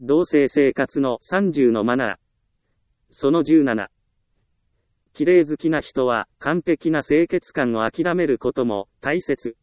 同性生活の30のマナー。その17。綺麗好きな人は完璧な清潔感を諦めることも大切。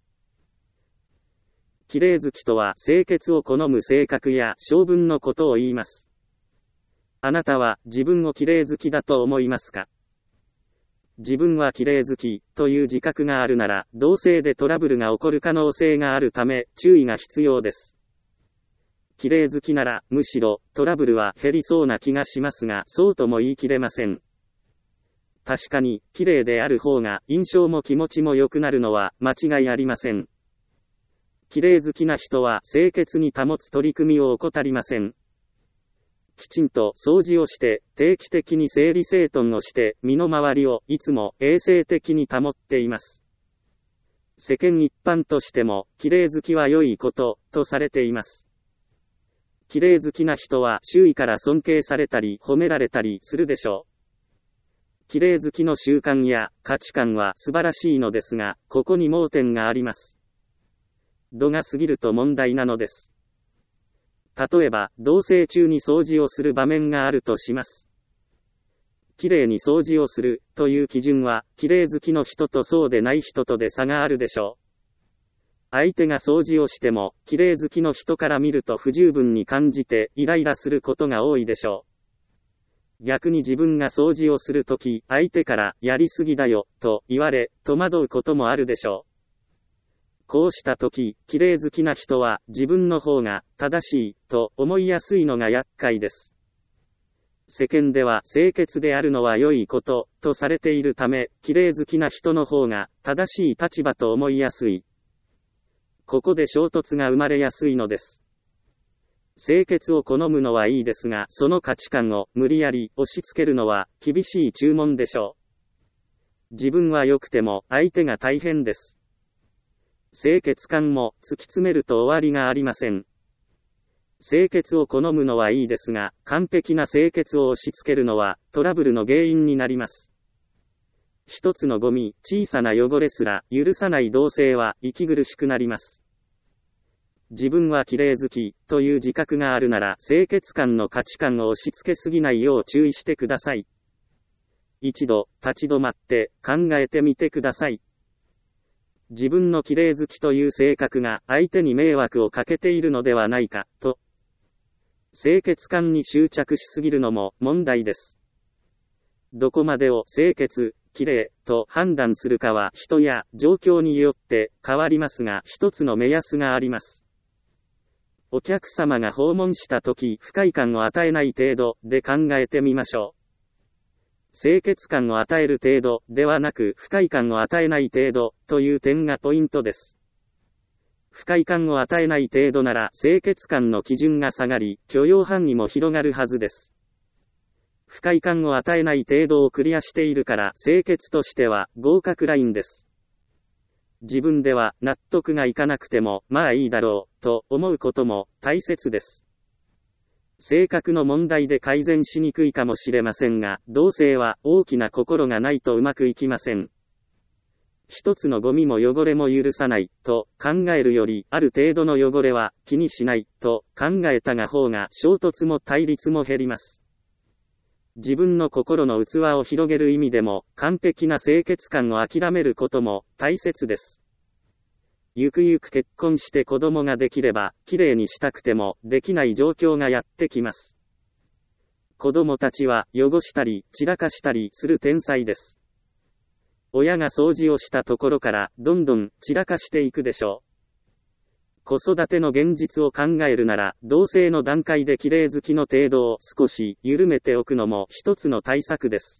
綺麗好きとは清潔を好む性格や性分のことを言います。あなたは自分を綺麗好きだと思いますか？自分は綺麗好きという自覚があるなら、同性でトラブルが起こる可能性があるため注意が必要です。綺麗好きならむしろトラブルは減りそうな気がしますが、そうとも言い切れません。確かに綺麗である方が印象も気持ちも良くなるのは間違いありません。綺麗好きな人は清潔に保つ取り組みを怠りません。きちんと掃除をして、定期的に整理整頓をして、身の回りをいつも衛生的に保っています。世間一般としても、綺麗好きは良いこと、とされています。綺麗好きな人は周囲から尊敬されたり褒められたりするでしょう。綺麗好きの習慣や価値観は素晴らしいのですが、ここに盲点があります。度が過ぎると問題なのです。例えば、同棲中に掃除をする場面があるとします。綺麗に掃除をするという基準は、綺麗好きの人とそうでない人とで差があるでしょう。相手が掃除をしても、綺麗好きの人から見ると不十分に感じてイライラすることが多いでしょう。逆に自分が掃除をするとき、相手からやりすぎだよと言われ、戸惑うこともあるでしょう。こうしたとき、綺麗好きな人は自分の方が正しいと思いやすいのが厄介です。世間では清潔であるのは良いこととされているため、綺麗好きな人の方が正しい立場と思いやすい。ここで衝突が生まれやすいのです。清潔を好むのはいいですが、その価値観を無理やり押し付けるのは厳しい注文でしょう。自分は良くても相手が大変です。清潔感も突き詰めると終わりがありません。清潔を好むのはいいですが、完璧な清潔を押し付けるのはトラブルの原因になります。一つのゴミ、小さな汚れすら許さない同性は息苦しくなります。自分は綺麗好きという自覚があるなら、清潔感の価値観を押し付けすぎないよう注意してください。一度立ち止まって考えてみてください。自分の綺麗好きという性格が相手に迷惑をかけているのではないかと。清潔感に執着しすぎるのも問題です。どこまでを清潔、綺麗と判断するかは人や状況によって変わりますが、一つの目安があります。お客様が訪問したとき、不快感を与えない程度で考えてみましょう。清潔感を与える程度ではなく、不快感を与えない程度という点がポイントです。不快感を与えない程度なら清潔感の基準が下がり、許容範囲も広がるはずです。不快感を与えない程度をクリアしているから清潔としては合格ラインです。自分では納得がいかなくてもまあいいだろうと思うことも大切です。性格の問題で改善しにくいかもしれませんが、同性は大きな心がないとうまくいきません。一つのゴミも汚れも許さないと考えるより、ある程度の汚れは気にしないと考えた方が衝突も対立も減ります。自分の心の器を広げる意味でも、完璧な清潔感を諦めることも大切です。ゆくゆく結婚して子供ができれば、きれいにしたくてもできない状況がやってきます。子供たちは汚したり散らかしたりする天才です。親が掃除をしたところからどんどん散らかしていくでしょう。子育ての現実を考えるなら、同性の段階で綺麗好きの程度を少し緩めておくのも一つの対策です。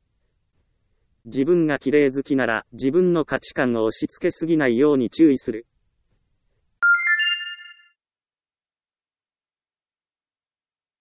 自分が綺麗好きなら、自分の価値観を押し付けすぎないように注意する。